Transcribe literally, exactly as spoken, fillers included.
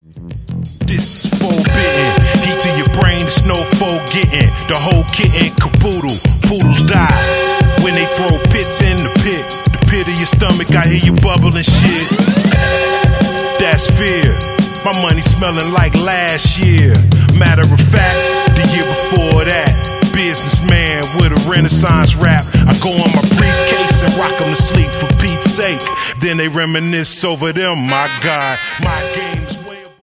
This is forbidden. Heat to your brain, it's no forgetting. The whole kitten caboodle. Poodles die when they throw pits in the pit. The pit of your stomach, I hear you bubbling shit. That's fear. My money smelling like last year. Matter of fact, the year before that. Businessman with a Renaissance rap. I go on my briefcase and rock them to sleep for Pete's sake. Then they reminisce over them, my God. My game's